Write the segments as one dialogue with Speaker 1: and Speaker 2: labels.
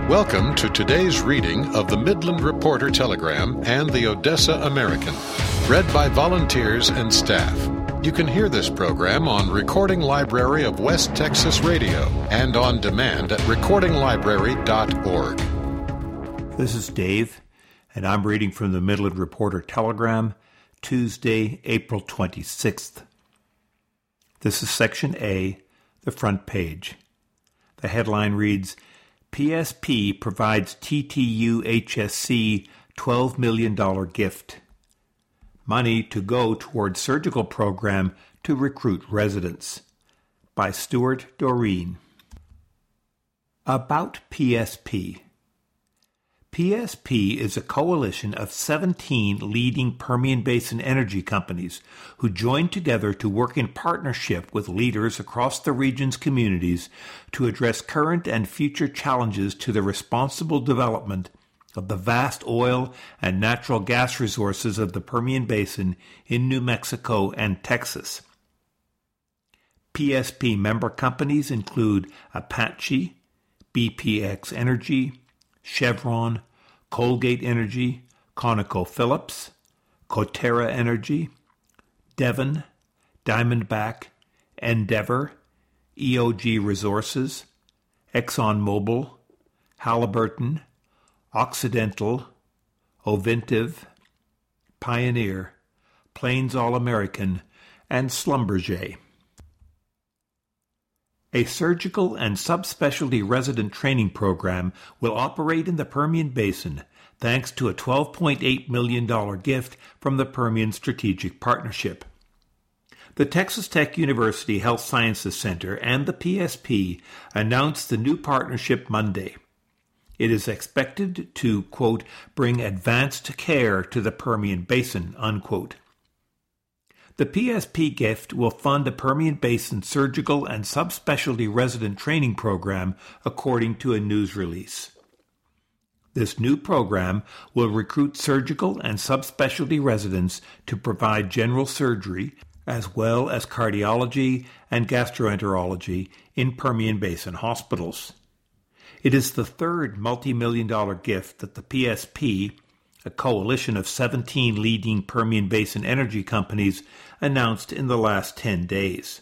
Speaker 1: Welcome to today's reading of the Midland Reporter Telegram and the Odessa American, read by volunteers and staff. You can hear this program on Recording Library of West Texas Radio and on demand at recordinglibrary.org.
Speaker 2: This is Dave, and I'm reading from the Midland Reporter Telegram, Tuesday, April 26th. This is Section A, the front page. The headline reads, PSP provides TTU HSC $12 million gift. Money to go toward surgical program to recruit residents. By Stuart Doreen. About PSP. PSP is a coalition of 17 leading Permian Basin energy companies who joined together to work in partnership with leaders across the region's communities to address current and future challenges to the responsible development of the vast oil and natural gas resources of the Permian Basin in New Mexico and Texas. PSP member companies include Apache, BPX Energy, Chevron, Colgate Energy, ConocoPhillips, Coterra Energy, Devon, Diamondback, Endeavor, EOG Resources, ExxonMobil, Halliburton, Occidental, Ovintiv, Pioneer, Plains All-American, and Schlumberger. A surgical and subspecialty resident training program will operate in the Permian Basin thanks to a $12.8 million gift from the Permian Strategic Partnership. The Texas Tech University Health Sciences Center and the PSP announced the new partnership Monday. It is expected to, quote, bring advanced care to the Permian Basin, unquote. The PSP gift will fund a Permian Basin surgical and subspecialty resident training program, according to a news release. This new program will recruit surgical and subspecialty residents to provide general surgery, as well as cardiology and gastroenterology in Permian Basin hospitals. It is the third multi-million-dollar gift that the PSP, a coalition of 17 leading Permian Basin energy companies, announced in the last 10 days.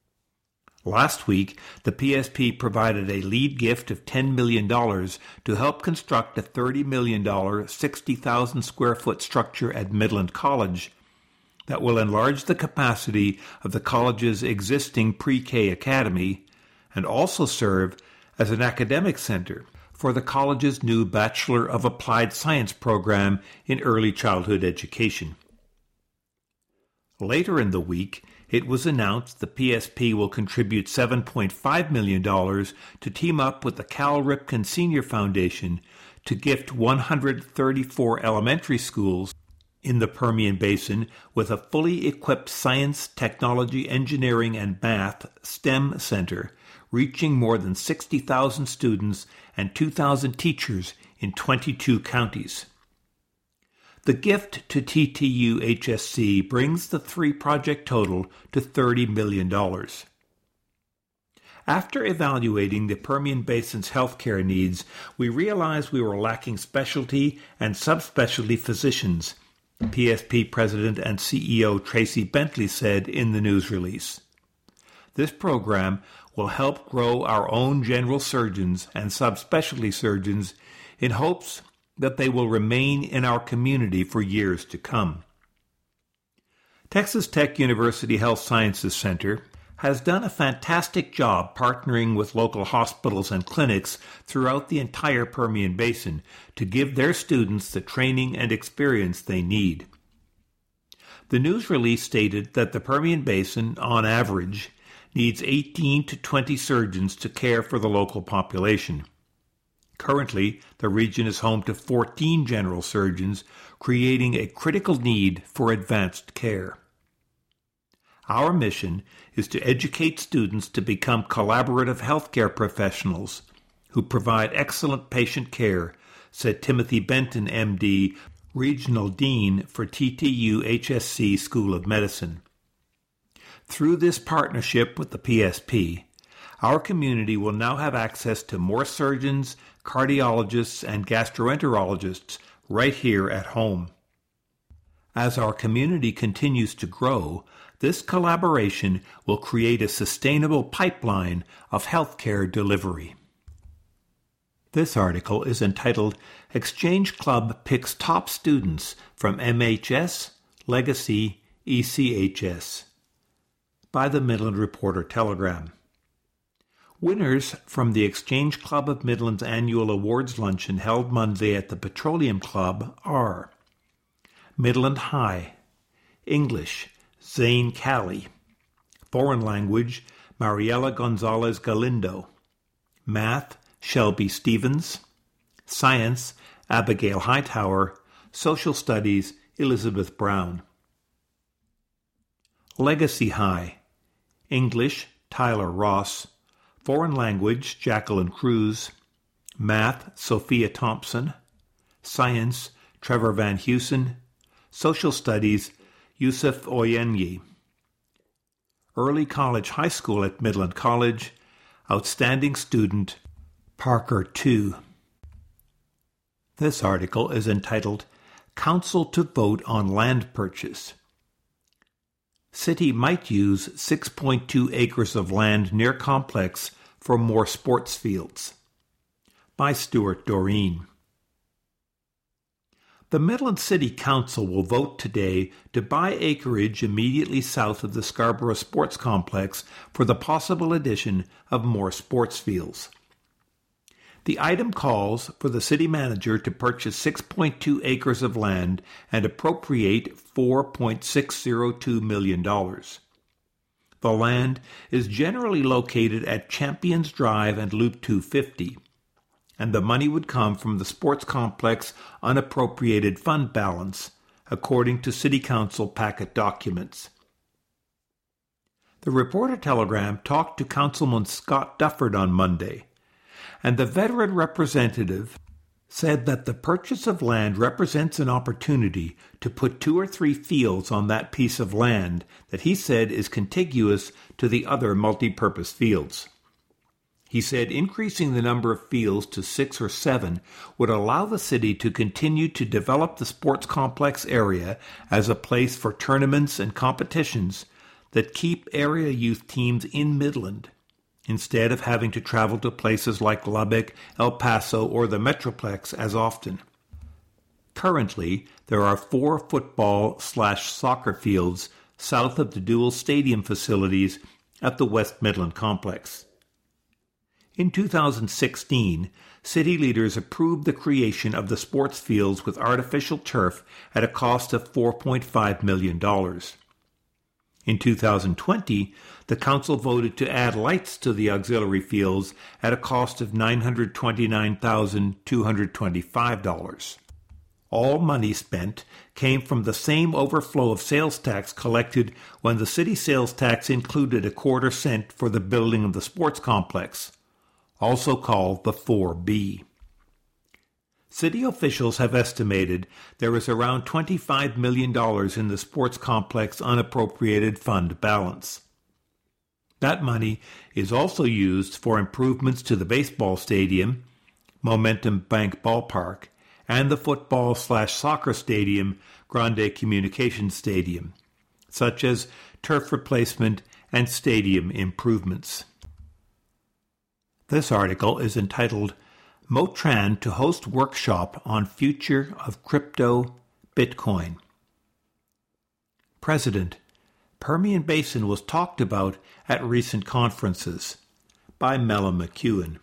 Speaker 2: Last week, the PSP provided a lead gift of $10 million to help construct a $30 million, 60,000 square foot structure at Midland College that will enlarge the capacity of the college's existing pre-K academy and also serve as an academic center for the college's new Bachelor of Applied Science program in early childhood education. Later in the week, it was announced the PSP will contribute $7.5 million to team up with the Cal Ripken Senior Foundation to gift 134 elementary schools in the Permian Basin with a fully equipped science, technology, engineering, and math STEM center, reaching more than 60,000 students and 2,000 teachers in 22 counties. The gift to TTU HSC brings the three-project total to $30 million. After evaluating the Permian Basin's healthcare needs, we realized we were lacking specialty and subspecialty physicians, PSP President and CEO Tracy Bentley said in the news release. This program will help grow our own general surgeons and subspecialty surgeons in hopes that they will remain in our community for years to come. Texas Tech University Health Sciences Center has done a fantastic job partnering with local hospitals and clinics throughout the entire Permian Basin to give their students the training and experience they need. The news release stated that the Permian Basin, on average, needs 18 to 20 surgeons to care for the local population. Currently, the region is home to 14 general surgeons, creating a critical need for advanced care. Our mission is to educate students to become collaborative healthcare professionals who provide excellent patient care, said Timothy Benton, MD, Regional Dean for TTU HSC School of Medicine. Through this partnership with the PSP, our community will now have access to more surgeons, cardiologists, and gastroenterologists right here at home. As our community continues to grow, this collaboration will create a sustainable pipeline of healthcare delivery. This article is entitled Exchange Club Picks Top Students from MHS, Legacy, ECHS by the Midland Reporter-Telegram. Winners from the Exchange Club of Midland's annual awards luncheon held Monday at the Petroleum Club are Midland High, English, Zane Calley, Foreign Language, Mariela Gonzalez Galindo, Math, Shelby Stevens, Science, Abigail Hightower, Social Studies, Elizabeth Brown. Legacy High, English, Tyler Ross, Foreign Language, Jacqueline Cruz, Math, Sophia Thompson, Science, Trevor Van Heusen, Social Studies, Yusuf Oyenyi. Early College High School at Midland College, Outstanding Student, Parker 2. This article is entitled Council to Vote on Land Purchase. City might use 6.2 acres of land near complex for more sports fields. By Stuart Doreen. The Midland City Council will vote today to buy acreage immediately south of the Scarborough Sports Complex for the possible addition of more sports fields. The item calls for the city manager to purchase 6.2 acres of land and appropriate $4.602 million. The land is generally located at Champions Drive and Loop 250, and the money would come from the sports complex unappropriated fund balance, according to City Council packet documents. The Reporter-Telegram talked to Councilman Scott Dufford on Monday, and the veteran representative said that the purchase of land represents an opportunity to put 2 or 3 fields on that piece of land that he said is contiguous to the other multi-purpose fields. He said increasing the number of fields to 6 or 7 would allow the city to continue to develop the sports complex area as a place for tournaments and competitions that keep area youth teams in Midland, instead of having to travel to places like Lubbock, El Paso, or the Metroplex as often. Currently, there are 4 football/soccer fields south of the dual stadium facilities at the West Midland Complex. In 2016, city leaders approved the creation of the sports fields with artificial turf at a cost of $4.5 million. In 2020, the council voted to add lights to the auxiliary fields at a cost of $929,225. All money spent came from the same overflow of sales tax collected when the city sales tax included a quarter cent for the building of the sports complex, also called the 4B. City officials have estimated there is around $25 million in the sports complex unappropriated fund balance. That money is also used for improvements to the baseball stadium, Momentum Bank Ballpark, and the football/soccer stadium, Grande Communications Stadium, such as turf replacement and stadium improvements. This article is entitled Motran to host workshop on future of crypto Bitcoin. President, Permian Basin was talked about at recent conferences. By Mella McEwen.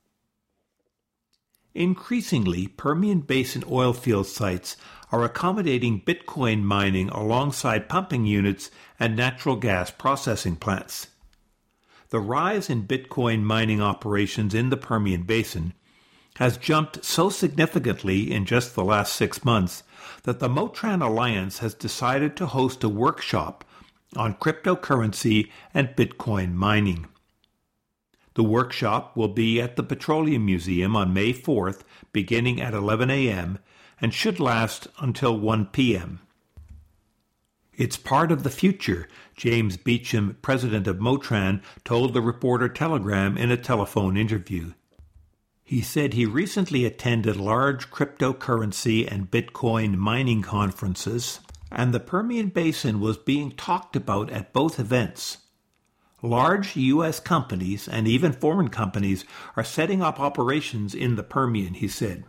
Speaker 2: Increasingly, Permian Basin oil field sites are accommodating Bitcoin mining alongside pumping units and natural gas processing plants. The rise in Bitcoin mining operations in the Permian Basin has jumped so significantly in just the last 6 months that the Motran Alliance has decided to host a workshop on cryptocurrency and Bitcoin mining. The workshop will be at the Petroleum Museum on May 4th, beginning at 11 a.m., and should last until 1 p.m. It's part of the future, James Beecham, president of Motran, told the Reporter Telegram in a telephone interview. He said he recently attended large cryptocurrency and Bitcoin mining conferences, and the Permian Basin was being talked about at both events. Large U.S. companies and even foreign companies are setting up operations in the Permian, he said.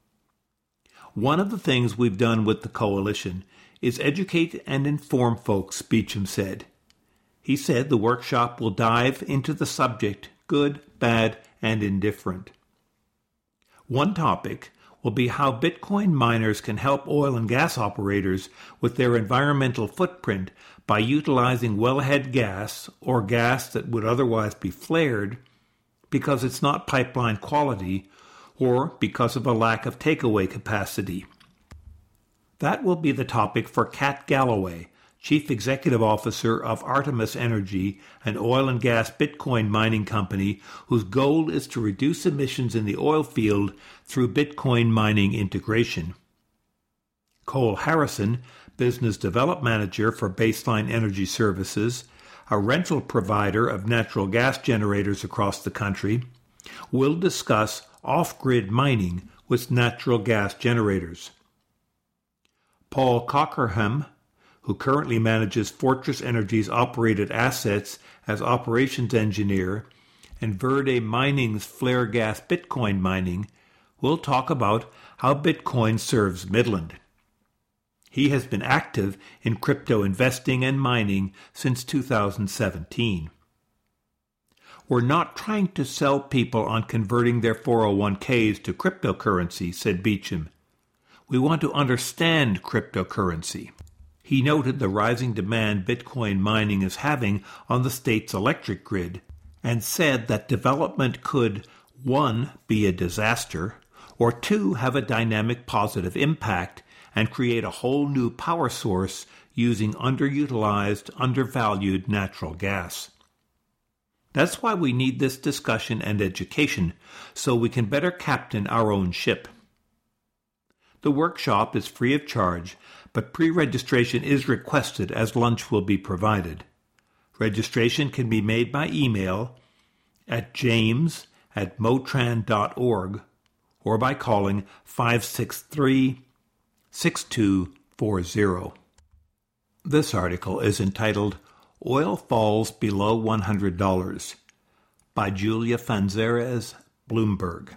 Speaker 2: One of the things we've done with the coalition is educate and inform folks, Beecham said. He said the workshop will dive into the subject, good, bad, and indifferent. One topic will be how Bitcoin miners can help oil and gas operators with their environmental footprint by utilizing wellhead gas or gas that would otherwise be flared because it's not pipeline quality or because of a lack of takeaway capacity. That will be the topic for Kat Galloway, Chief Executive Officer of Artemis Energy, an oil and gas Bitcoin mining company whose goal is to reduce emissions in the oil field through Bitcoin mining integration. Cole Harrison, Business Development Manager for Baseline Energy Services, a rental provider of natural gas generators across the country, will discuss off-grid mining with natural gas generators. Paul Cockerham, who currently manages Fortress Energy's operated assets as operations engineer, and Verde Mining's flare gas Bitcoin mining, will talk about how Bitcoin serves Midland. He has been active in crypto investing and mining since 2017. We're not trying to sell people on converting their 401ks to cryptocurrency, said Beecham. We want to understand cryptocurrency. He noted the rising demand Bitcoin mining is having on the state's electric grid and said that development could, 1, be a disaster, or 2, have a dynamic positive impact and create a whole new power source using underutilized, undervalued natural gas. That's why we need this discussion and education, so we can better captain our own ship. The workshop is free of charge, but pre-registration is requested as lunch will be provided. Registration can be made by email at james@motran.org or by calling 563-6240. This article is entitled Oil Falls Below $100 by Julia Fanzares, Bloomberg.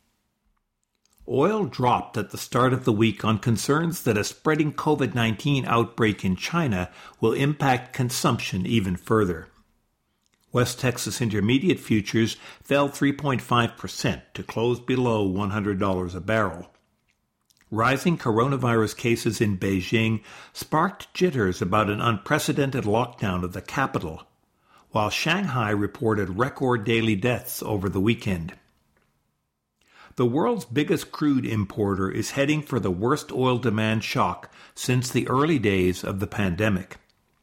Speaker 2: Oil dropped at the start of the week on concerns that a spreading COVID-19 outbreak in China will impact consumption even further. West Texas Intermediate futures fell 3.5% to close below $100 a barrel. Rising coronavirus cases in Beijing sparked jitters about an unprecedented lockdown of the capital, while Shanghai reported record daily deaths over the weekend. The world's biggest crude importer is heading for the worst oil demand shock since the early days of the pandemic.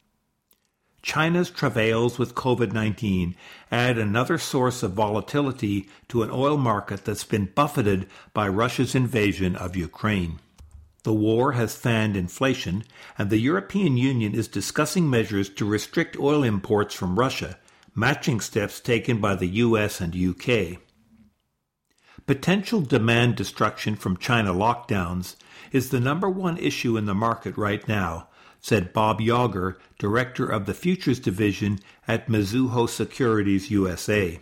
Speaker 2: China's travails with COVID-19 add another source of volatility to an oil market that's been buffeted by Russia's invasion of Ukraine. The war has fanned inflation, and the European Union is discussing measures to restrict oil imports from Russia, matching steps taken by the US and UK. Potential demand destruction from China lockdowns is the number one issue in the market right now, said Bob Yager, director of the Futures Division at Mizuho Securities USA.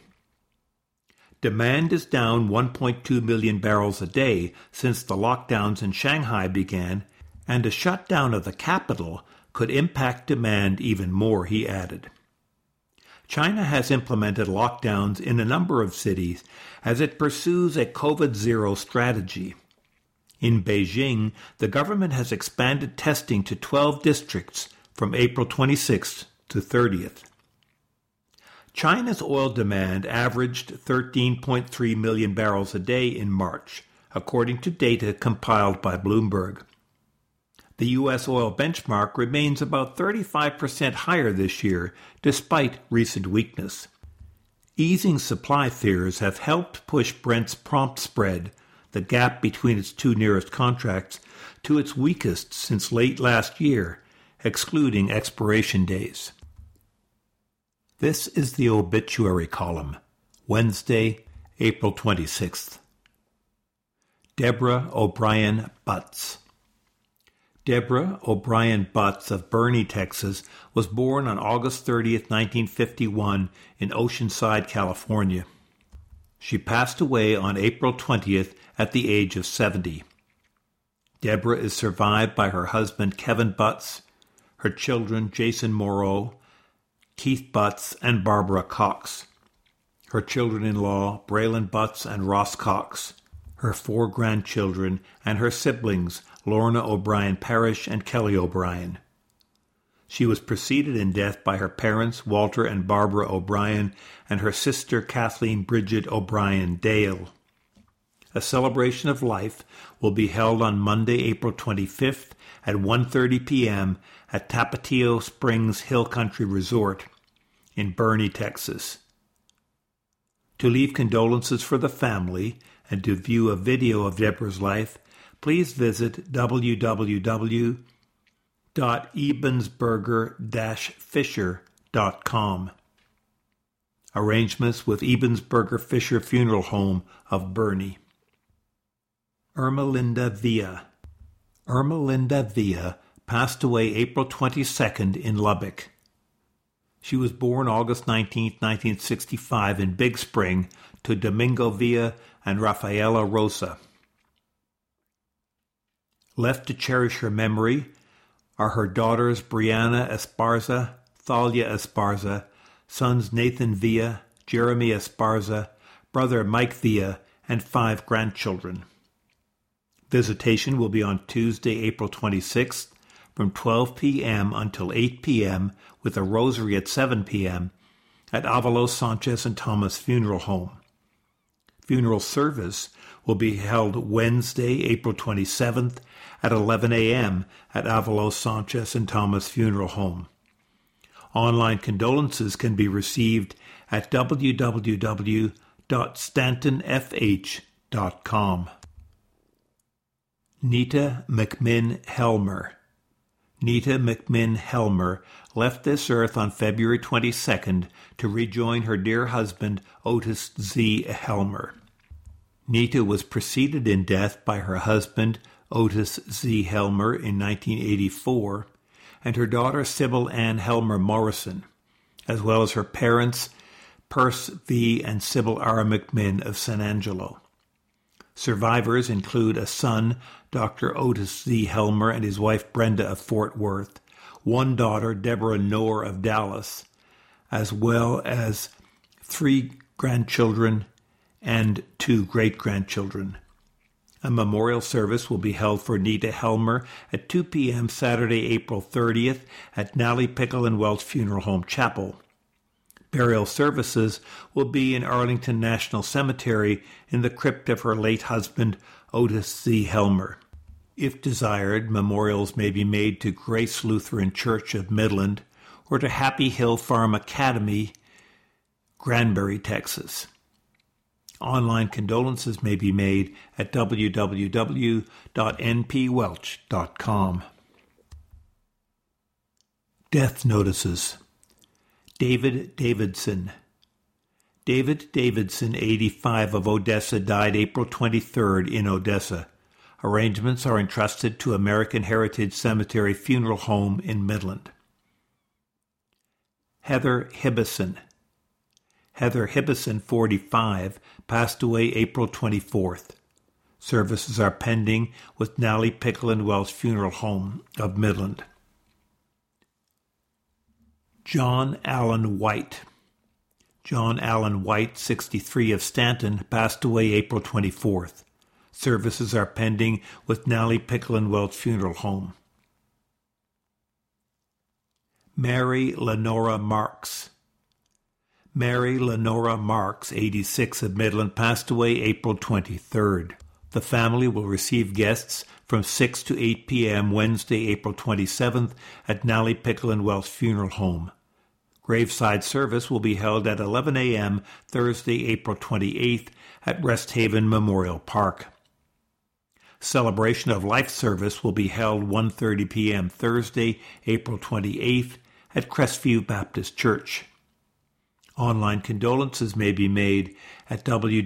Speaker 2: Demand is down 1.2 million barrels a day since the lockdowns in Shanghai began, and a shutdown of the capital could impact demand even more, he added. China has implemented lockdowns in a number of cities as it pursues a COVID-0 strategy. In Beijing, the government has expanded testing to 12 districts from April 26th to 30th. China's oil demand averaged 13.3 million barrels a day in March, according to data compiled by Bloomberg. The U.S. oil benchmark remains about 35% higher this year, despite recent weakness. Easing supply fears have helped push Brent's prompt spread, the gap between its two nearest contracts, to its weakest since late last year, excluding expiration days. This is the obituary column, Wednesday, April 26th. Deborah O'Brien Butts. Deborah O'Brien Butts of Boerne, Texas, was born on August 30th, 1951 in Oceanside, California. She passed away on April 20th at the age of 70. Deborah is survived by her husband Kevin Butts, her children Jason Moreau, Keith Butts, and Barbara Cox, her children-in-law Braylon Butts and Ross Cox, her 4 grandchildren, and her siblings Lorna O'Brien Parrish and Kelly O'Brien. She was preceded in death by her parents Walter and Barbara O'Brien and her sister Kathleen Bridget O'Brien Dale. A celebration of life will be held on Monday, April 25th at 1:30 p.m. at Tapatio Springs Hill Country Resort in Boerne, Texas. To leave condolences for the family and to view a video of Deborah's life, please visit www.ebensberger-fisher.com. Arrangements with Ebensberger Fisher Funeral Home of Boerne. Ermelinda Villa. Ermelinda Villa passed away April 22nd in Lubbock. She was born August 19, 1965 in Big Spring to Domingo Villa and Rafaela Rosa. Left to cherish her memory are her daughters Brianna Esparza, Thalia Esparza, sons Nathan Villa, Jeremy Esparza, brother Mike Villa, and 5 grandchildren. Visitation will be on Tuesday, April 26th from 12 p.m. until 8 p.m. with a rosary at 7 p.m. at Avalos Sanchez and Thomas Funeral Home. Funeral service will be held Wednesday, April 27th at 11 a.m. at Avalos Sanchez and Thomas Funeral Home. Online condolences can be received at www.stantonfh.com. Nita McMinn Helmer. Nita McMinn Helmer left this earth on February 22nd to rejoin her dear husband Otis Z. Helmer. Nita was preceded in death by her husband Otis Z. Helmer in 1984 and her daughter Sybil Ann Helmer Morrison, as well as her parents Perce V. and Sybil R. McMinn of San Angelo. Survivors include a son, Dr. Otis Z. Helmer, and his wife Brenda of Fort Worth, one daughter, Deborah Knorr of Dallas, as well as 3 grandchildren and 2 great-grandchildren. A memorial service will be held for Nita Helmer at 2 p.m. Saturday, April 30th at Nally Pickle and Welch Funeral Home Chapel. Burial services will be in Arlington National Cemetery in the crypt of her late husband, Otis Z. Helmer. If desired, memorials may be made to Grace Lutheran Church of Midland or to Happy Hill Farm Academy, Granbury, Texas. Online condolences may be made at www.npwelch.com. Death notices. David Davidson. David Davidson, 85, of Odessa, died April 23rd in Odessa. Arrangements are entrusted to American Heritage Cemetery Funeral Home in Midland. Heather Hibbison. Heather Hibbison, 45, passed away April 24th. Services are pending with Nally Pickle and Welch Funeral Home of Midland. John Allen White. John Allen White, 63, of Stanton, passed away April 24th. Services are pending with Nally Pickle and Welch Funeral Home. Mary Lenora Marks. Mary Lenora Marks, 86, of Midland, passed away April 23rd. The family will receive guests from 6 to 8 p.m. Wednesday, April 27th at Nally Pickle and Welch Funeral Home. Graveside service will be held at 11 a.m. Thursday, April 28th at Rest Haven Memorial Park. Celebration of Life service will be held 1:30 p.m. Thursday, April 28th at Crestview Baptist Church. Online condolences may be made at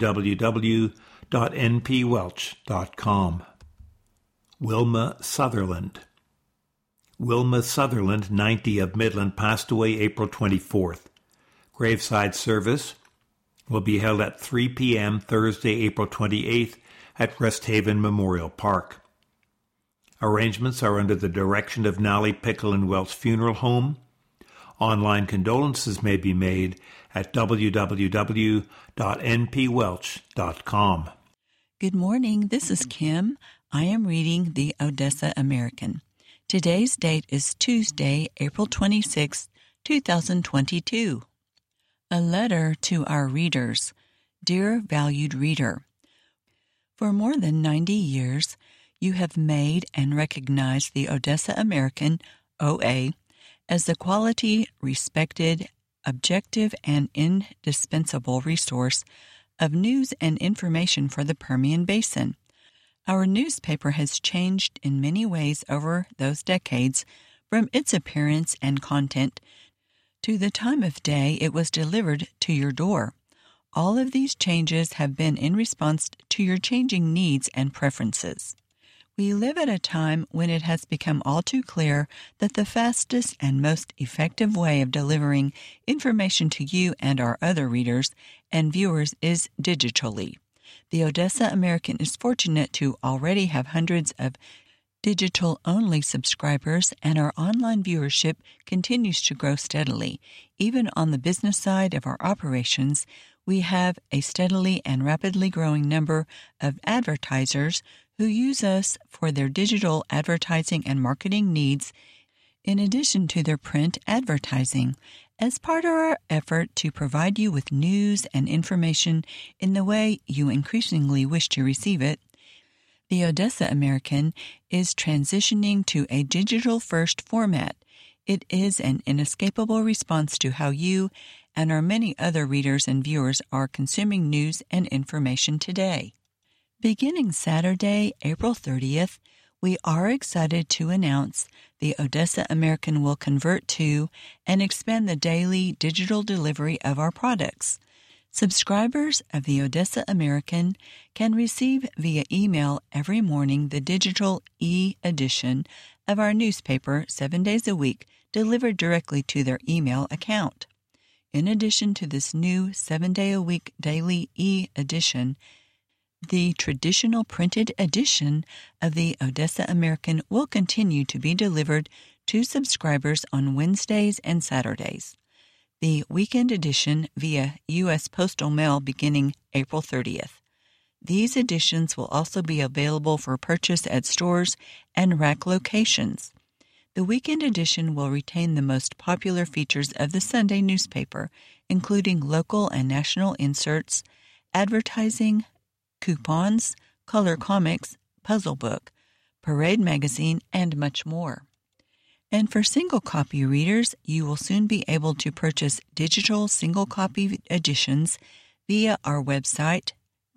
Speaker 2: www.npwelch.com. Wilma Sutherland. Wilma Sutherland, 90, of Midland, passed away April 24th. Graveside service will be held at 3 p.m. Thursday, April 28th at Resthaven Memorial Park. Arrangements are under the direction of Nally Pickle and Welch Funeral Home. Online condolences may be made at www.npwelch.com.
Speaker 3: Good morning, this is Kim. I am reading the Odessa American. Today's date is Tuesday, April 26, 2022. A letter to our readers. Dear valued reader, for more than 90 years, you have made and recognized the Odessa American, OA, as the quality, respected, objective, and indispensable resource of news and information for the Permian Basin. Our newspaper has changed in many ways over those decades, from its appearance and content to the time of day it was delivered to your door. All of these changes have been in response to your changing needs and preferences. We live at a time when it has become all too clear that the fastest and most effective way of delivering information to you and our other readers and viewers is digitally. The Odessa American is fortunate to already have hundreds of digital-only subscribers, and our online viewership continues to grow steadily. Even on the business side of our operations, we have a steadily and rapidly growing number of advertisers who use us for their digital advertising and marketing needs, in addition to their print advertising. As part of our effort to provide you with news and information in the way you increasingly wish to receive it, the Odessa American is transitioning to a digital-first format. It is an inescapable response to how you and our many other readers and viewers are consuming news and information today. Beginning Saturday, April 30th, we are excited to announce the Odessa American will convert to and expand the daily digital delivery of our products. Subscribers of the Odessa American can receive via email every morning the digital e-edition of our newspaper 7 days a week, delivered directly to their email account. In addition to this new 7-day-a-week daily e-edition, the traditional printed edition of the Odessa American will continue to be delivered to subscribers on Wednesdays and Saturdays. The weekend edition via U.S. Postal Mail beginning April 30th. These editions will also be available for purchase at stores and rack locations. The weekend edition will retain the most popular features of the Sunday newspaper, including local and national inserts, advertising, coupons, color comics, puzzle book, parade magazine, and much more. And for single copy readers, you will soon be able to purchase digital single copy editions via our website,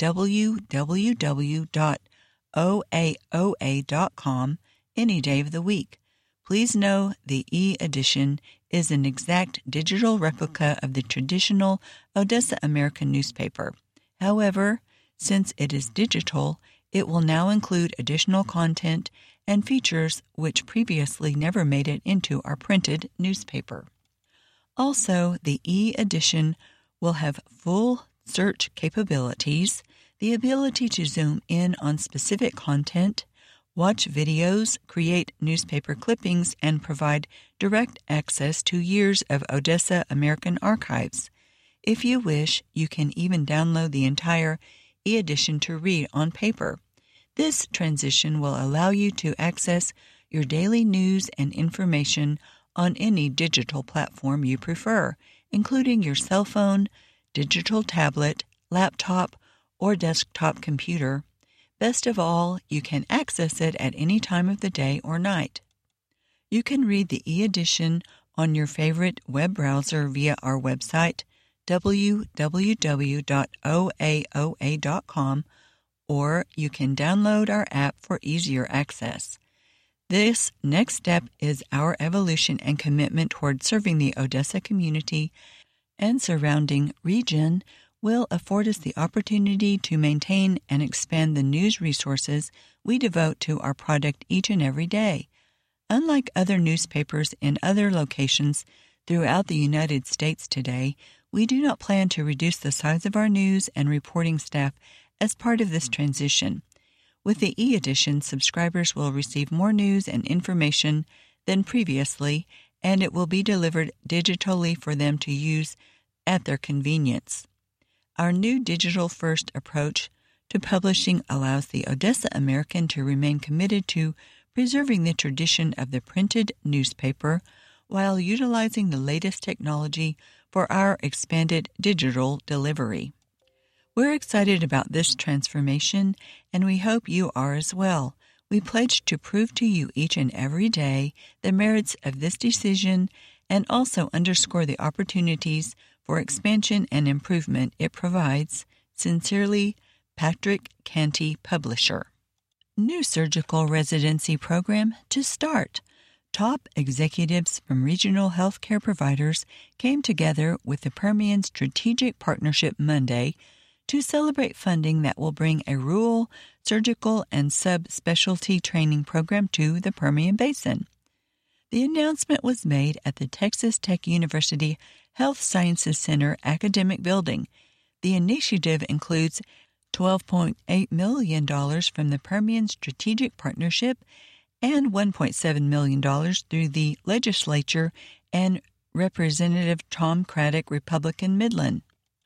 Speaker 3: www.oaoa.com, any day of the week. Please know the e-edition is an exact digital replica of the traditional Odessa American newspaper. However, since it is digital, it will now include additional content and features which previously never made it into our printed newspaper. Also, the e-edition will have full search capabilities, the ability to zoom in on specific content, watch videos, create newspaper clippings, and provide direct access to years of Odessa American archives. If you wish, you can even download the entire e-edition to read on paper. This transition will allow you to access your daily news and information on any digital platform you prefer, including your cell phone, digital tablet, laptop, or desktop computer. Best of all, you can access it at any time of the day or night. You can read the e-edition on your favorite web browser via our website, www.oaoa.com, or you can download our app for easier access. This next step is our evolution and commitment toward serving the Odessa community and surrounding region will afford us the opportunity to maintain and expand the news resources we devote to our product each and every day. Unlike other newspapers in other locations throughout the United States today, we do not plan to reduce the size of our news and reporting staff as part of this transition. With the e-edition, subscribers will receive more news and information than previously, and it will be delivered digitally for them to use at their convenience. Our new digital-first approach to publishing allows the Odessa American to remain committed to preserving the tradition of the printed newspaper while utilizing the latest technology for our expanded digital delivery. We're excited about this transformation, and we hope you are as well. We pledge to prove to you each and every day the merits of this decision and also underscore the opportunities for expansion and improvement it provides. Sincerely, Patrick Canty, Publisher. New surgical residency program to start. Top executives from regional healthcare providers came together with the Permian Strategic Partnership Monday to celebrate funding that will bring a rural, surgical, and subspecialty training program to the Permian Basin. The announcement was made at the Texas Tech University Health Sciences Center academic building. The initiative includes $12.8 million from the Permian Strategic Partnership and $1.7 million through the legislature and Representative Tom Craddock, Republican Midland.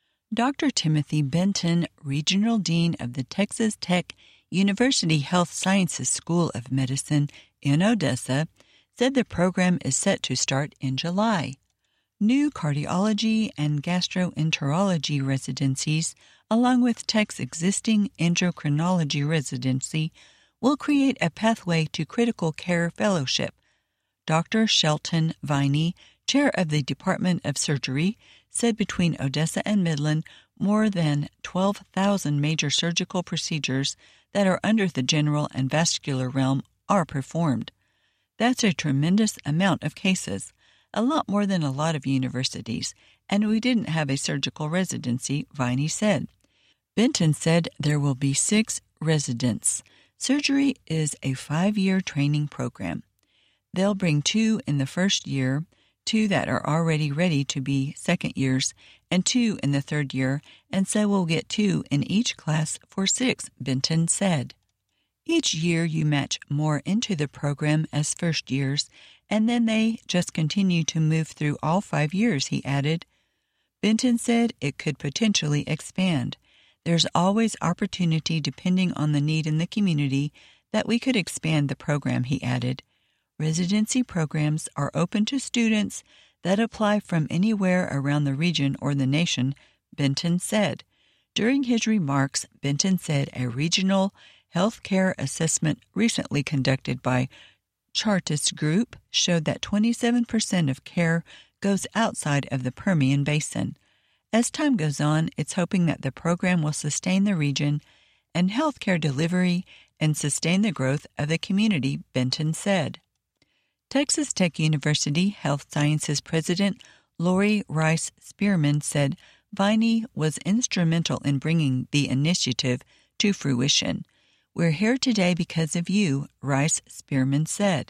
Speaker 3: Dr. Timothy Benton, Regional Dean of the Texas Tech University Health Sciences School of Medicine in Odessa, said the program is set to start in July. New cardiology and gastroenterology residencies, along with Tech's existing endocrinology residency, will create a pathway to critical care fellowship. Dr. Shelton Viney, chair of the Department of Surgery, said between Odessa and Midland, more than 12,000 major surgical procedures that are under the general and vascular realm are performed. That's a tremendous amount of cases, a lot more than a lot of universities, and we didn't have a surgical residency, Viney said. Benton said there will be 6 residents. Surgery is a 5-year training program. They'll bring 2 in the first year, 2 that are already ready to be second years, and 2 in the third year, and so we'll get 2 in each class for 6, Benton said. Each year you match more into the program as first years, and then they just continue to move through all 5 years, he added. Benton said it could potentially expand. There's always opportunity depending on the need in the community that we could expand the program, he added. Residency programs are open to students that apply from anywhere around the region or the nation, Benton said. During his remarks, Benton said a regional health care assessment recently conducted by Chartis Group showed that 27% of care goes outside of the Permian Basin. As time goes on, it's hoping that the program will sustain the region and healthcare delivery and sustain the growth of the community, Benton said. Texas Tech University Health Sciences President Lori Rice Spearman said Viney was instrumental in bringing the initiative to fruition. We're here today because of you, Rice Spearman said.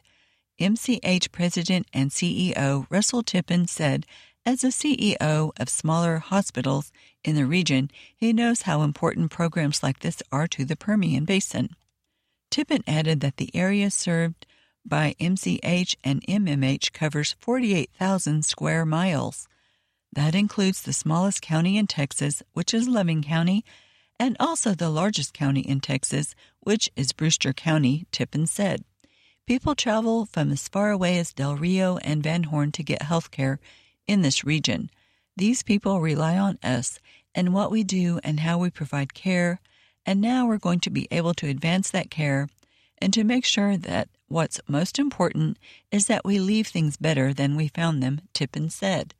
Speaker 3: MCH President and CEO Russell Tippin said, as a CEO of smaller hospitals in the region, he knows how important programs like this are to the Permian Basin. Tippin added that the area served by MCH and MMH covers 48,000 square miles. That includes the smallest county in Texas, which is Loving County, and also the largest county in Texas, which is Brewster County, Tippin said. People travel from as far away as Del Rio and Van Horn to get health care in this region. These people rely on us and what we do and how we provide care, and now we're going to be able to advance that care and to make sure that what's most important is that we leave things better than we found them, Tippin said.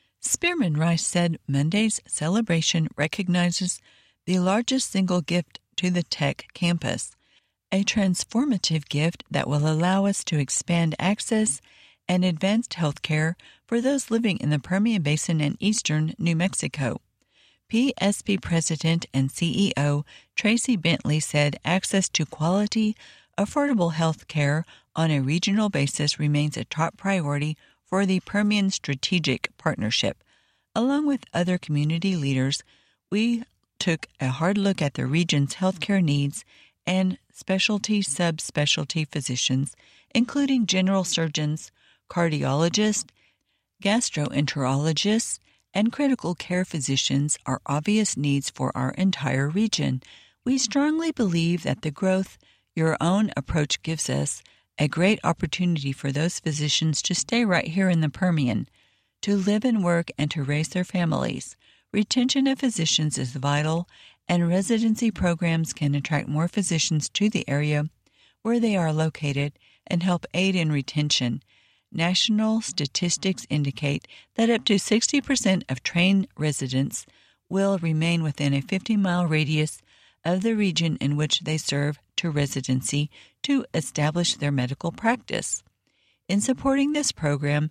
Speaker 3: Spearman Rice said Monday's celebration recognizes the largest single gift to the Tech campus, a transformative gift that will allow us to expand access and advanced health care for those living in the Permian Basin and eastern New Mexico. PSP President and CEO Tracy Bentley said access to quality, affordable health care on a regional basis remains a top priority for the Permian Strategic Partnership. Along with other community leaders, we took a hard look at the region's healthcare needs and specialty subspecialty physicians, including general surgeons, cardiologists, gastroenterologists, and critical care physicians are obvious needs for our entire region. We strongly believe that the growth your own approach gives us a great opportunity for those physicians to stay right here in the Permian, to live and work and to raise their families. Retention of physicians is vital, and residency programs can attract more physicians to the area where they are located and help aid in retention. National statistics indicate that up to 60% of trained residents will remain within a 50-mile radius of the region in which they serve to residency to establish their medical practice. In supporting this program,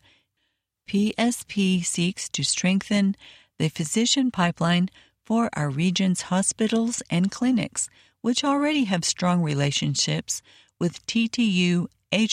Speaker 3: PSP seeks to strengthen the physician pipeline for our region's hospitals and clinics, which already have strong relationships with TTU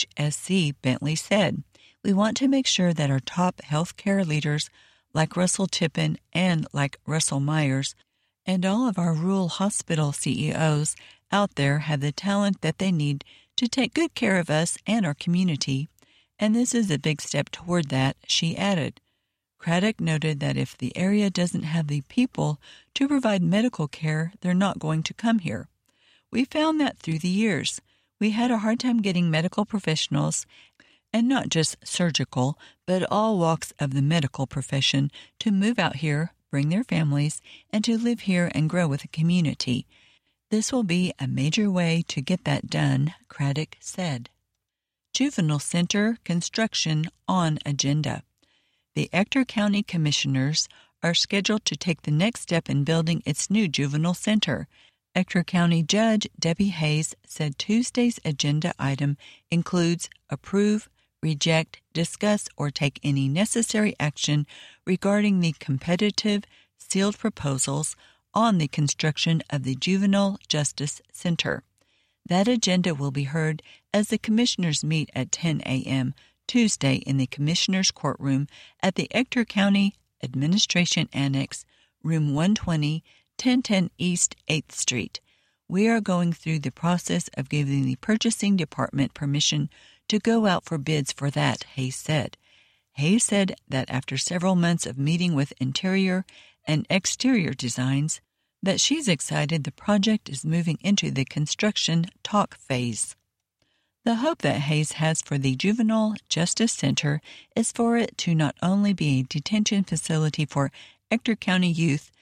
Speaker 3: HSC, Bentley said. We want to make sure that our top healthcare leaders like Russell Tippin and like Russell Myers and all of our rural hospital CEOs out there have the talent that they need to take good care of us and our community, and this is a big step toward that, she added. Craddock noted that if the area doesn't have the people to provide medical care, they're not going to come here. We found that through the years. We had a hard time getting medical professionals, and not just surgical, but all walks of the medical profession, to move out here, bring their families, and to live here and grow with the community. This will be a major way to get that done, Craddock said. Juvenile Center construction on agenda. The Ector County Commissioners are scheduled to take the next step in building its new juvenile center. Ector County Judge Debbie Hayes said Tuesday's agenda item includes approve, reject, discuss, or take any necessary action regarding the competitive sealed proposals on the construction of the Juvenile Justice Center. That agenda will be heard as the commissioners meet at 10 a.m. Tuesday in the Commissioner's Courtroom at the Ector County Administration Annex, Room 120, 1010 East 8th Street. We are going through the process of giving the Purchasing Department permission to go out for bids for that, Hayes said. Hayes said that after several months of meeting with interior and exterior designs, that she's excited the project is moving into the construction talk phase. The hope that Hayes has for the Juvenile Justice Center is for it to not only be a detention facility for Ector County youth,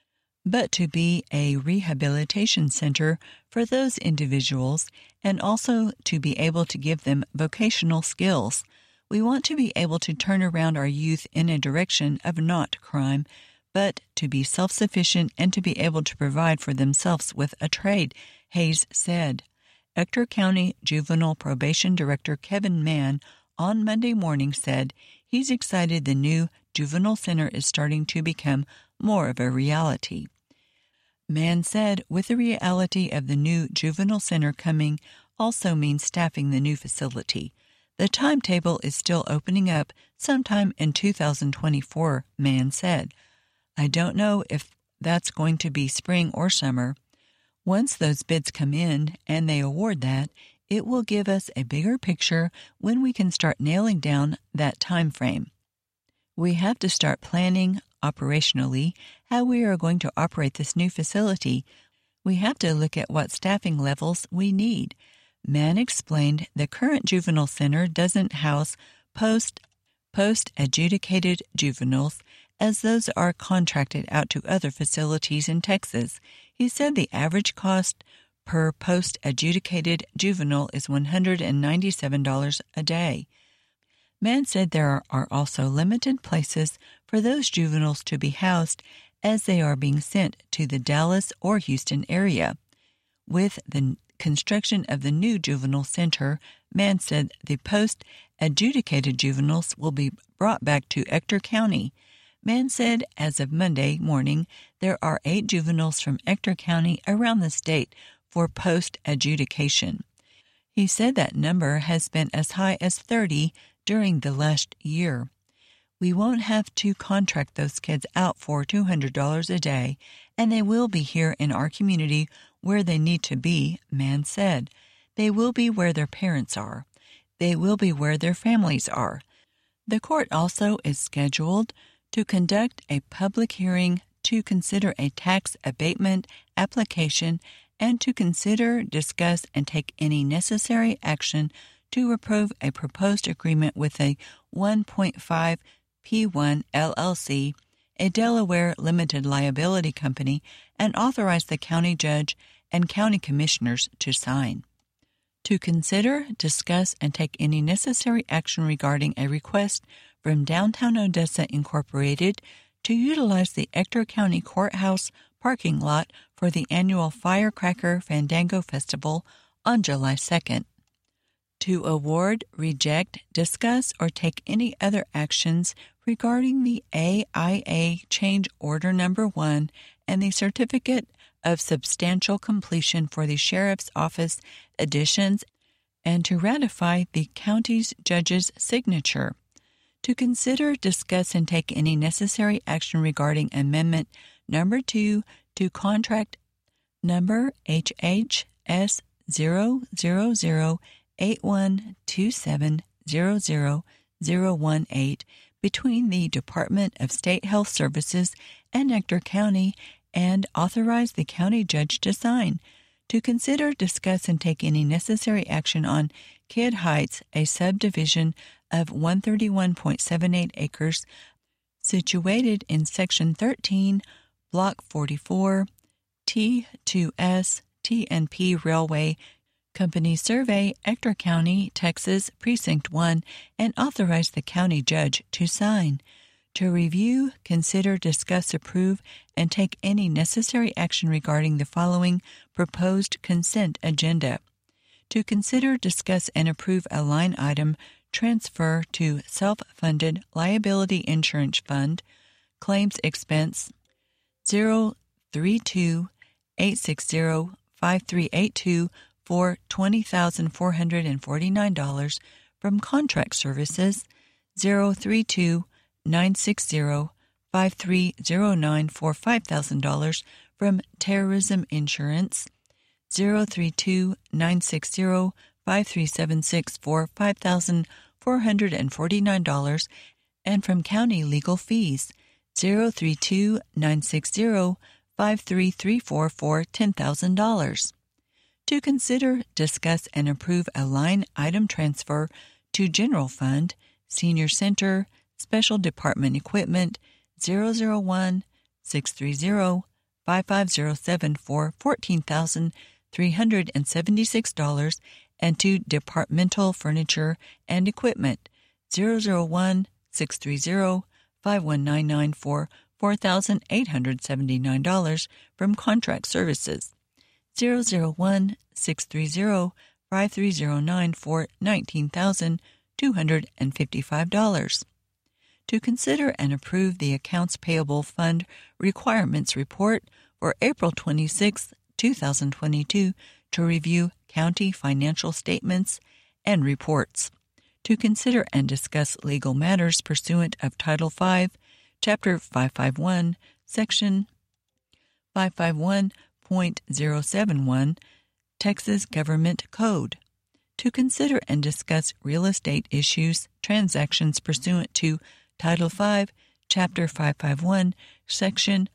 Speaker 3: but to be a rehabilitation center for those individuals and also to be able to give them vocational skills. We want to be able to turn around our youth in a direction of not crime, but to be self-sufficient and to be able to provide for themselves with a trade, Hayes said. Ector County Juvenile Probation Director Kevin Mann on Monday morning said he's excited the new juvenile center is starting to become more of a reality. Mann said with the reality of the new juvenile center coming also means staffing the new facility. The timetable is still opening up sometime in 2024, Mann said. I don't know if that's going to be spring or summer. Once those bids come in and they award that, it will give us a bigger picture when we can start nailing down that time frame. We have to start planning operationally how we are going to operate this new facility. We have to look at what staffing levels we need. Mann explained the current juvenile center doesn't house post-adjudicated juveniles, as those are contracted out to other facilities in Texas. He said the average cost per post-adjudicated juvenile is $197 a day. Mann said there are also limited places for those juveniles to be housed as they are being sent to the Dallas or Houston area. With the construction of the new juvenile center, Mann said the post-adjudicated juveniles will be brought back to Ector County. Mann said as of Monday morning, there are 8 juveniles from Ector County around the state for post-adjudication. He said that number has been as high as 30 during the last year. We won't have to contract those kids out for $200 a day, and they will be here in our community where they need to be, Mann said. They will be where their parents are. They will be where their families are. The court also is scheduled to conduct a public hearing to consider a tax abatement application and to consider, discuss, and take any necessary action to approve a proposed agreement with a 1.5 P1 LLC, a Delaware limited liability company, and authorize the county judge and county commissioners to sign. To consider, discuss, and take any necessary action regarding a request from Downtown Odessa Incorporated to utilize the Ector County Courthouse parking lot for the annual Firecracker Fandango Festival on July 2nd. To award, reject, discuss, or take any other actions regarding the AIA Change Order Number 1 and the Certificate of Substantial Completion for the Sheriff's Office additions, and to ratify the county's judge's signature. To consider, discuss, and take any necessary action regarding Amendment Number 2 to Contract Number HHS 0008127000018 between the Department of State Health Services and Ector County, and authorize the county judge to sign. To consider, discuss, and take any necessary action on Kidd Heights, a subdivision of 131.78 acres situated in Section 13, Block 44, T2S, TNP Railway Company Survey, Ector County, Texas, Precinct 1, and authorize the county judge to sign. To review, consider, discuss, approve, and take any necessary action regarding the following proposed consent agenda. To consider, discuss, and approve a line item transfer to self-funded liability insurance fund, claims expense 032-860-5382 for $20,449 from contract services 032-960-5309 for $5,000 from terrorism insurance 032-960-5376 for $5,449 and from county legal fees 032-960-5334 for $10,000. To consider, discuss, and approve a line item transfer to General Fund, Senior Center, Special Department Equipment 001-630-5507 for $14,376 and to Departmental Furniture and Equipment 001-630-5199 for $4,879 from Contract Services 001-630-5309 for $19,255. To consider and approve the Accounts Payable Fund Requirements Report for April 26, 2022, to review county financial statements and reports. To consider and discuss legal matters pursuant of Title V, Chapter 551, Section 551.071, Texas Government Code. To consider and discuss real estate issues, transactions pursuant to Title V, Chapter 551, Section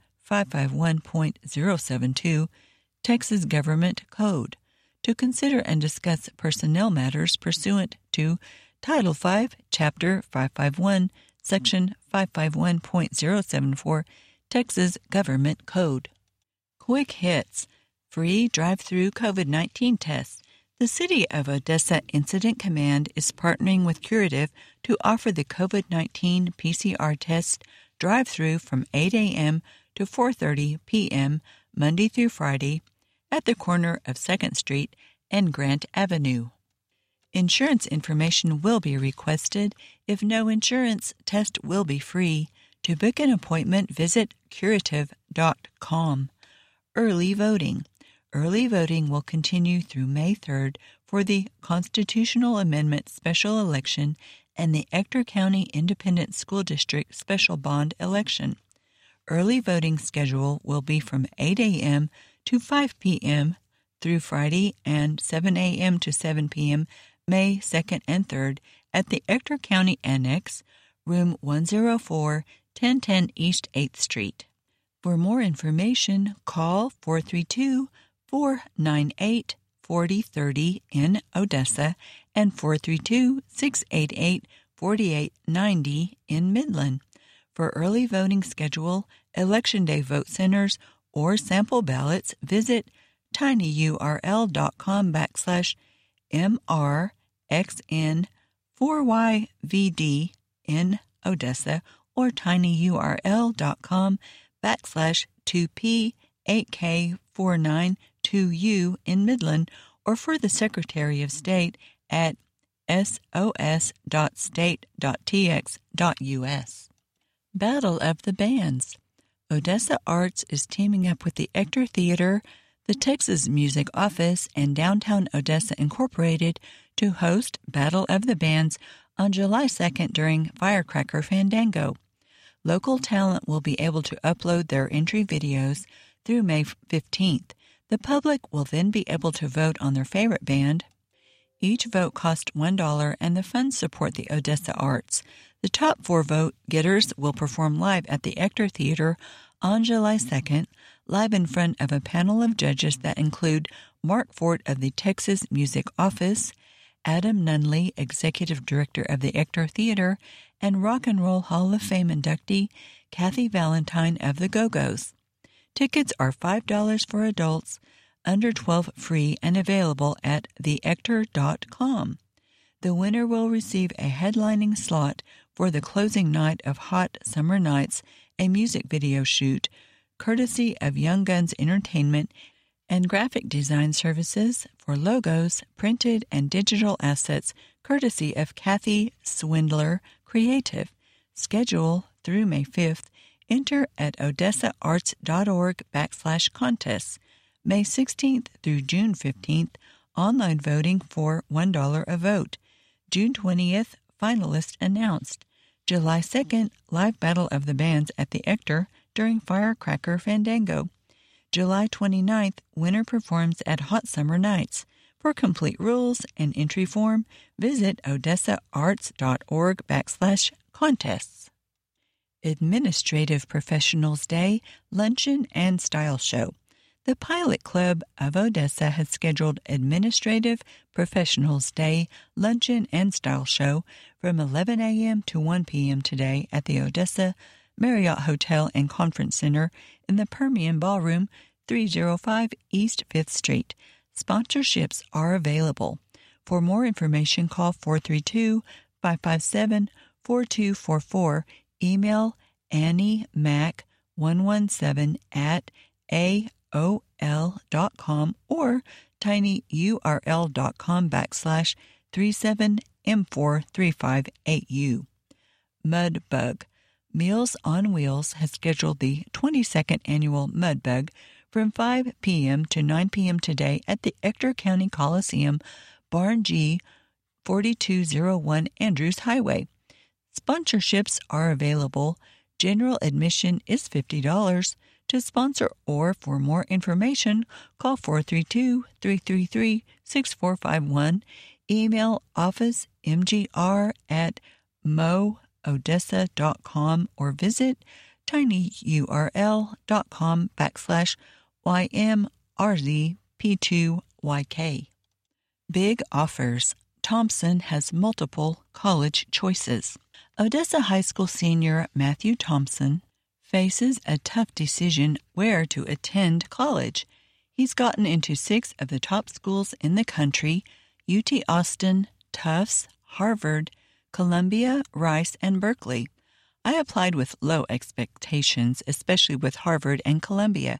Speaker 3: 551.072, Texas Government Code. To consider and discuss personnel matters pursuant to Title V, Chapter 551, Section 551.074, Texas Government Code. Quick Hits. Free drive-through COVID-19 tests. The City of Odessa Incident Command is partnering with Curative to offer the COVID-19 PCR test drive-through from 8 a.m. to 4:30 p.m. Monday through Friday at the corner of 2nd Street and Grant Avenue. Insurance information will be requested. If no insurance, test will be free. To book an appointment, visit curative.com. Early voting. Early voting will continue through May 3rd for the Constitutional Amendment Special Election and the Ector County Independent School District Special Bond Election. Early voting schedule will be from 8 a.m. to 5 p.m. through Friday and 7 a.m. to 7 p.m. May 2nd and 3rd at the Ector County Annex, room 104, 1010 East 8th Street. For more information, call 432-498-4030 in Odessa and 432-688-4890 in Midland. For early voting schedule, Election Day vote centers, or sample ballots, visit tinyurl.com/MRXN4YVD in Odessa or tinyurl.com/2P8K492U in Midland, or for the Secretary of State at sos.state.tx.us. Battle of the Bands. Odessa Arts is teaming up with the Ector Theater, the Texas Music Office, and Downtown Odessa Incorporated to host Battle of the Bands on July 2nd during Firecracker Fandango. Local talent will be able to upload their entry videos through May 15th. The public will then be able to vote on their favorite band. Each vote costs $1, and the funds support the Odessa Arts. The top 4 vote getters will perform live at the Ector Theater on July 2nd, live in front of a panel of judges that include Mark Fort of the Texas Music Office, Adam Nunley, Executive Director of the Ector Theater, and Rock and Roll Hall of Fame inductee Kathy Valentine of the Go-Go's. Tickets are $5 for adults, under 12 free, and available at theector.com. The winner will receive a headlining slot for the closing night of Hot Summer Nights, a music video shoot, courtesy of Young Guns Entertainment, and graphic design services for logos, printed and digital assets, courtesy of Kathy Swindler Creative. Schedule through May 5th. Enter at odessaarts.org/contests. May 16th through June 15th, online voting for $1 a vote. June 20th, finalists announced. July 2nd, live Battle of the Bands at the Ector during Firecracker Fandango. July 29th, winner performs at Hot Summer Nights. For complete rules and entry form, visit odessaarts.org/contests. Administrative Professionals Day Luncheon and Style Show. The Pilot Club of Odessa has scheduled Administrative Professionals Day Luncheon and Style Show from 11 a.m. to 1 p.m. today at the Odessa Marriott Hotel and Conference Center in the Permian Ballroom, 305 East 5th Street. Sponsorships are available. For more information, call 432-557-4244. Email anniemac117@aol.com or tinyurl.com/37M4358U. Mudbug. Meals on Wheels has scheduled the 22nd annual Mudbug from 5 p.m. to 9 p.m. today at the Ector County Coliseum, Barn G, 4201 Andrews Highway. Sponsorships are available. General admission is $50. To sponsor or for more information, call 432-333-6451. Email officemgr@moodessa.com or visit tinyurl.com/YMRZP2YK. Big offers. Thompson has multiple college choices. Odessa High School senior Matthew Thompson faces a tough decision where to attend college. He's gotten into 6 of the top schools in the country: UT Austin, Tufts, Harvard, Columbia, Rice, and Berkeley. I applied with low expectations, especially with Harvard and Columbia.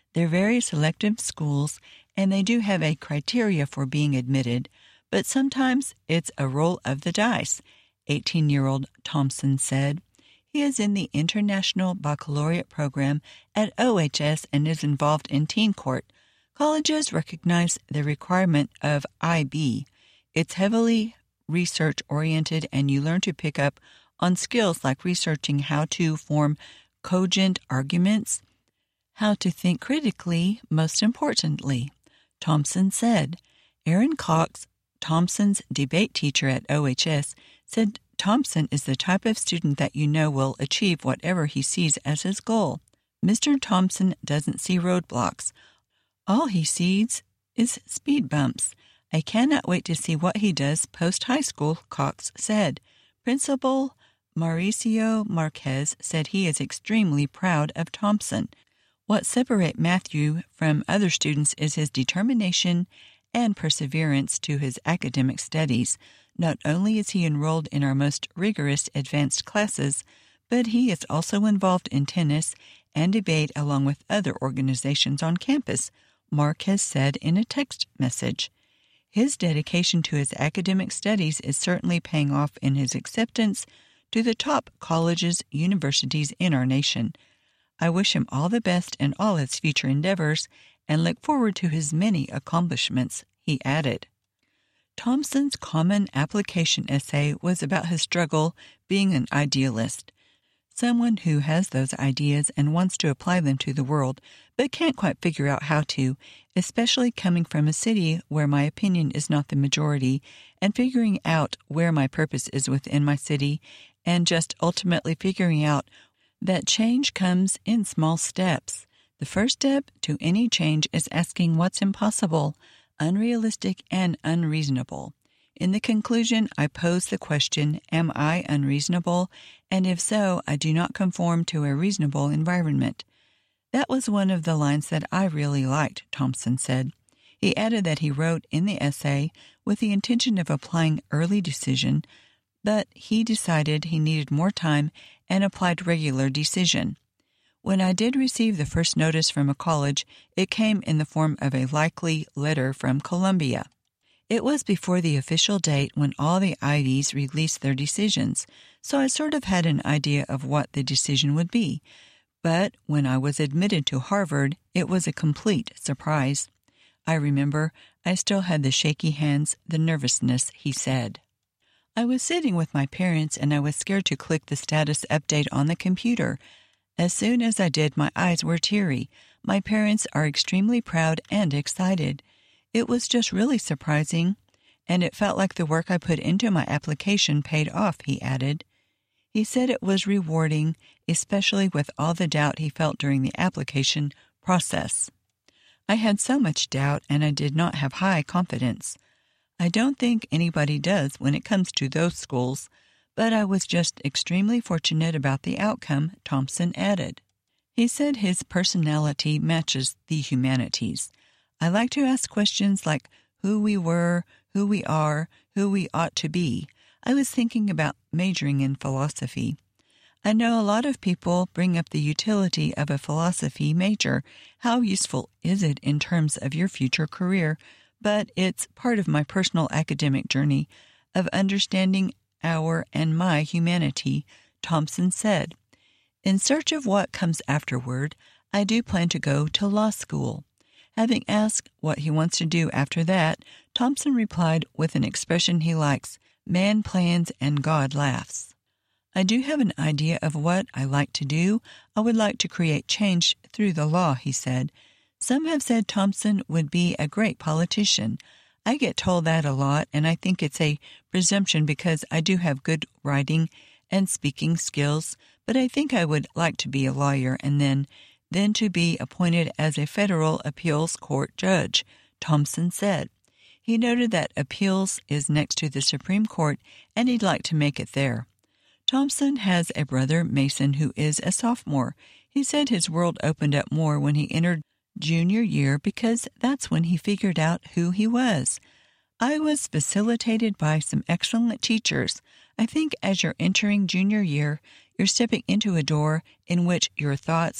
Speaker 3: They're very selective schools, and they do have a criteria for being admitted, but sometimes it's a roll of the dice, 18-year-old Thompson said. He is in the International Baccalaureate program at OHS and is involved in Teen Court. Colleges recognize the requirement of IB. It's heavily research-oriented, and you learn to pick up on skills like researching how to form cogent arguments, how to think critically, most importantly, Thompson said. Aaron Cox, Thompson's debate teacher at OHS, said Thompson is the type of student that you know will achieve whatever he sees as his goal. Mr. Thompson doesn't see roadblocks. All he sees is speed bumps. I cannot wait to see what he does post-high school, Cox said. Principal Mauricio Marquez said he is extremely proud of Thompson. What separates Matthew from other students is his determination and perseverance to his academic studies. Not only is he enrolled in our most rigorous advanced classes, but he is also involved in tennis and debate along with other organizations on campus, Marquez said in a text message. His dedication to his academic studies is certainly paying off in his acceptance to the top colleges, universities in our nation. I wish him all the best in all his future endeavors and look forward to his many accomplishments, he added. Thompson's common application essay was about his struggle being an idealist, someone who has those ideas and wants to apply them to the world, but can't quite figure out how to, especially coming from a city where my opinion is not the majority, and figuring out where my purpose is within my city, and just ultimately figuring out that change comes in small steps. The first step to any change is asking what's impossible, unrealistic, and unreasonable. In the conclusion, I pose the question, am I unreasonable? And if so, I do not conform to a reasonable environment. That was one of the lines that I really liked, Thompson said. He added that he wrote in the essay with the intention of applying early decision, but he decided he needed more time and applied regular decision. When I did receive the first notice from a college, it came in the form of a likely letter from Columbia. It was before the official date when all the Ivies released their decisions, so I sort of had an idea of what the decision would be. But when I was admitted to Harvard, it was a complete surprise. I remember I still had the shaky hands, the nervousness, he said. I was sitting with my parents and I was scared to click the status update on the computer. As soon as I did, my eyes were teary. My parents are extremely proud and excited. It was just really surprising, and it felt like the work I put into my application paid off, he added. He said it was rewarding, especially with all the doubt he felt during the application process. I had so much doubt, and I did not have high confidence. I don't think anybody does when it comes to those schools, but I was just extremely fortunate about the outcome, Thompson added. He said his personality matches the humanities. I like to ask questions like who we were, who we are, who we ought to be. I was thinking about majoring in philosophy. I know a lot of people bring up the utility of a philosophy major. How useful is it in terms of your future career? But it's part of my personal academic journey of understanding our and my humanity, Thompson said. In search of what comes afterward, I do plan to go to law school. Having asked what he wants to do after that, Thompson replied with an expression he likes, man plans and God laughs. I do have an idea of what I like to do. I would like to create change through the law, he said. Some have said Thompson would be a great politician. I get told that a lot, and I think it's a presumption because I do have good writing and speaking skills, but I think I would like to be a lawyer and then to be appointed as a federal appeals court judge, Thompson said. He noted that appeals is next to the Supreme Court, and he'd like to make it there. Thompson has a brother, Mason, who is a sophomore. He said his world opened up more when he entered junior year because that's when he figured out who he was. I was facilitated by some excellent teachers. I think as you're entering junior year, you're stepping into a door in which your thoughts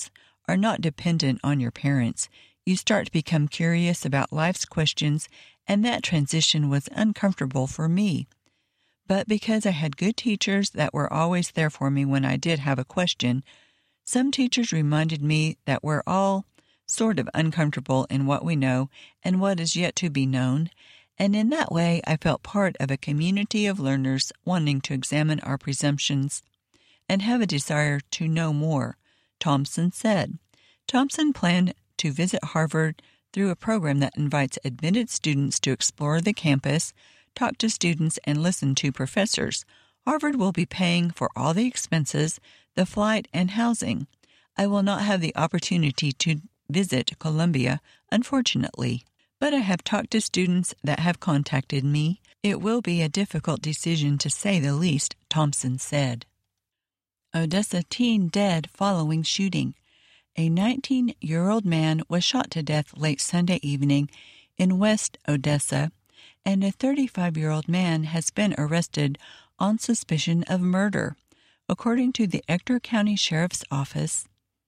Speaker 3: are not dependent on your parents. You start to become curious about life's questions, and that transition was uncomfortable for me. But because I had good teachers that were always there for me when I did have a question, some teachers reminded me that we're all sort of uncomfortable in what we know and what is yet to be known, and in that way I felt part of a community of learners wanting to examine our presumptions and have a desire to know more, Thompson said. Thompson planned to visit Harvard through a program that invites admitted students to explore the campus, talk to students, and listen to professors. Harvard will be paying for all the expenses, the flight, and housing. I will not have the opportunity to visit Columbia, unfortunately, but I have talked to students that have contacted me. It will be a difficult decision to say the least, Thompson said. Odessa teen dead following shooting. A 19-year-old man was shot to death late Sunday evening in West Odessa, and a 35-year-old man has been arrested on suspicion of murder, according to the Ector County Sheriff's Office.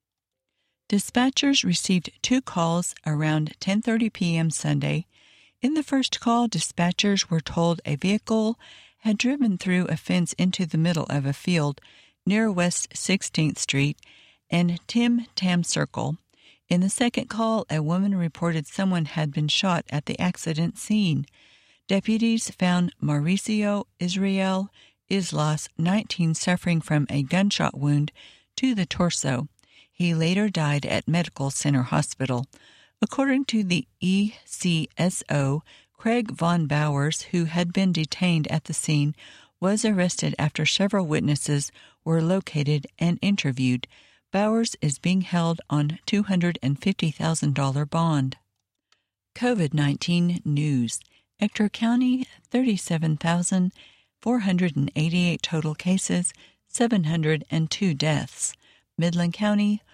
Speaker 3: Dispatchers received 2 calls around 10:30 p.m. Sunday. In the first call, dispatchers were told a vehicle had driven through a fence into the middle of a field near West 16th Street and Tim Tam Circle. In the second call, a woman reported someone had been shot at the accident scene. Deputies found Mauricio Israel Islas, 19, suffering from a gunshot wound to the torso. He later died at Medical Center Hospital. According to the ECSO, Craig Von Bowers, who had been detained at the scene, was arrested after several witnesses were located and interviewed. Bowers is being held on $250,000 bond. COVID-19 news. Ector County, 37,488 total cases, 702 deaths. Midland County,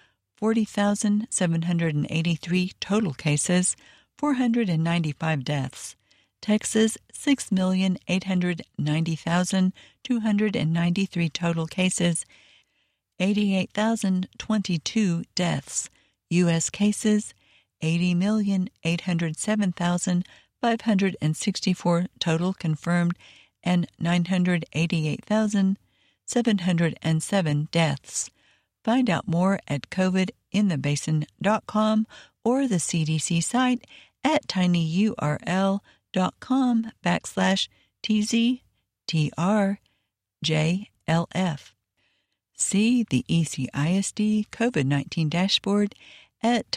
Speaker 3: 40,783 total cases, 495 deaths. Texas, 6,890,293 total cases, 88,022 deaths. U.S. cases, 80,807,564 total confirmed, and 988,707 deaths. Find out more at covidinthebasin.com or the CDC site at tinyurl.com/TZTRJLF. See the ECISD COVID-19 dashboard at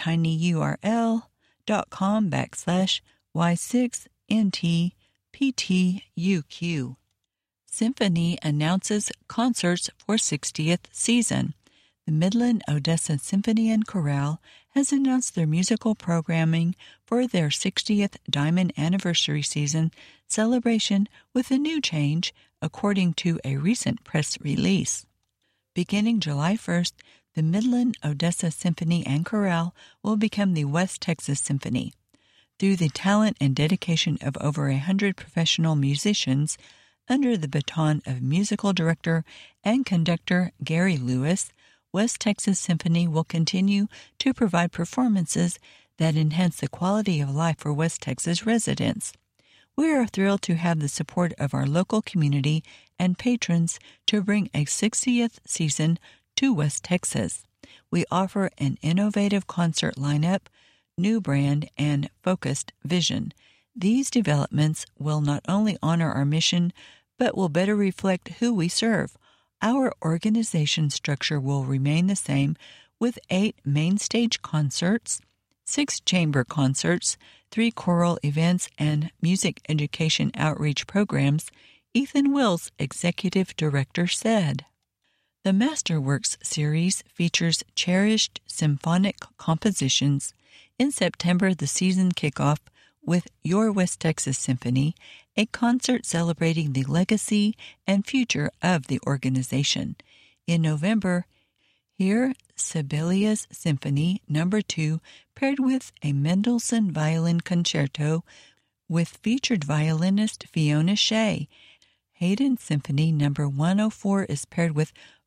Speaker 3: tinyurl.com/Y6NTPTUQ. Symphony announces concerts for 60th season. The Midland Odessa Symphony and Chorale has announced their musical programming for their 60th Diamond Anniversary season celebration with a new change, according to a recent press release. Beginning July 1st, the Midland Odessa Symphony and Chorale will become the West Texas Symphony. Through the talent and dedication of over 100 professional musicians, under the baton of musical director and conductor Gary Lewis, West Texas Symphony will continue to provide performances that enhance the quality of life for West Texas residents. We are thrilled to have the support of our local community and patrons to bring a 60th season to West Texas. We offer an innovative concert lineup, new brand, and focused vision. These developments will not only honor our mission, but will better reflect who we serve. Our organization structure will remain the same, with 8 main stage concerts, 6 chamber concerts, 3 choral events, and music education outreach programs, Ethan Wills, executive director, said. The Masterworks series features cherished symphonic compositions. In September, the season kickoff with Your West Texas Symphony, a concert celebrating the legacy and future of the organization. In November, hear Sibelius Symphony No. 2 paired with a Mendelssohn Violin Concerto with featured violinist Fiona Shea. Haydn Symphony No. 104 is paired with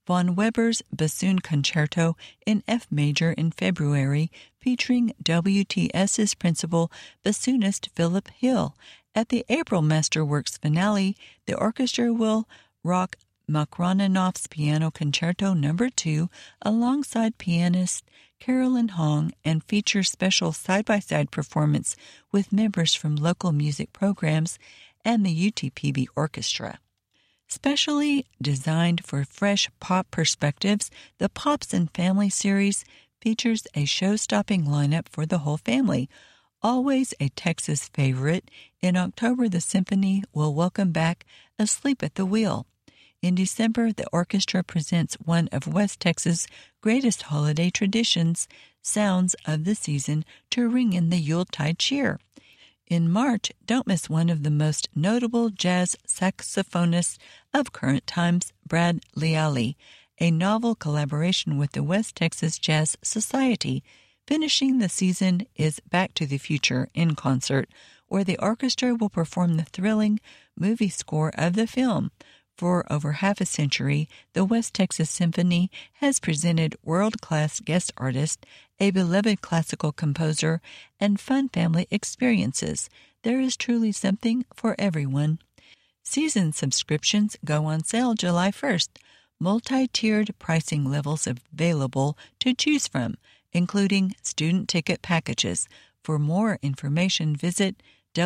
Speaker 3: Von Weber's Bassoon Concerto in F major in February, featuring WTS's principal bassoonist Philip Hill. At the April Masterworks finale, the orchestra will rock Makhraninoff's Piano Concerto No. 2 alongside pianist Carolyn Hong and feature special side-by-side performance with members from local music programs and the UTPB Orchestra. Specially designed for fresh pop perspectives, the Pops and Family series features a show-stopping lineup for the whole family. Always a Texas favorite, in October the symphony will welcome back Asleep at the Wheel. In December, the orchestra presents one of West Texas' greatest holiday traditions, Sounds of the Season, to ring in the Yuletide cheer. In March, don't miss one of the most notable jazz saxophonists of current times, Brad Leali, a novel collaboration with the West Texas Jazz Society. Finishing the season is Back to the Future in concert, where the orchestra will perform the thrilling movie score of the film. For over half a century, the West Texas Symphony has presented world-class guest artists, a beloved classical composer, and fun family experiences. There is truly something for everyone. Season subscriptions go on sale July 1st. Multi-tiered pricing levels available to choose from, including student ticket packages. For more information, visit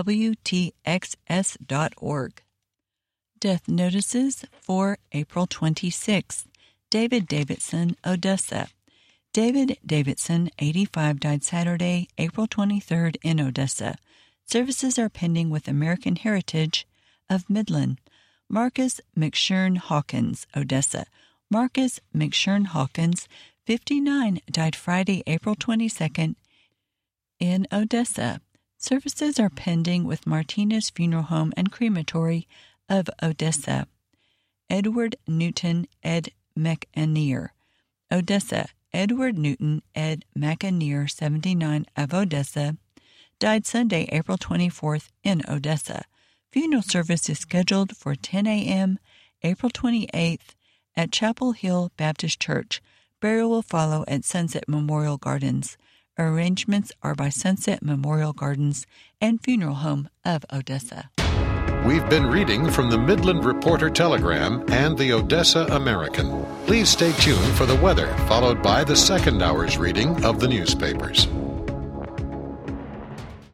Speaker 3: WTXS.org. Death notices for April 26th. David Davidson, Odessa. David Davidson, 85, died Saturday, April 23rd in Odessa. Services are pending with American Heritage of Midland. Marcus McShern Hawkins, Odessa. Marcus McShern Hawkins, 59, died Friday, April 22nd in Odessa. Services are pending with Martinez Funeral Home and Crematory of Odessa. Edward Newton Ed McAneer, Odessa. Edward Newton Ed McAneer, 79, of Odessa, died Sunday, April 24th in Odessa. Funeral service is scheduled for 10 a.m. April 28th at Chapel Hill Baptist Church. Burial will follow at Sunset Memorial Gardens. Arrangements are by Sunset Memorial Gardens and Funeral Home of Odessa.
Speaker 1: We've been reading from the Midland Reporter Telegram and the Odessa American. Please stay tuned for the weather, followed by the second hour's reading of the newspapers.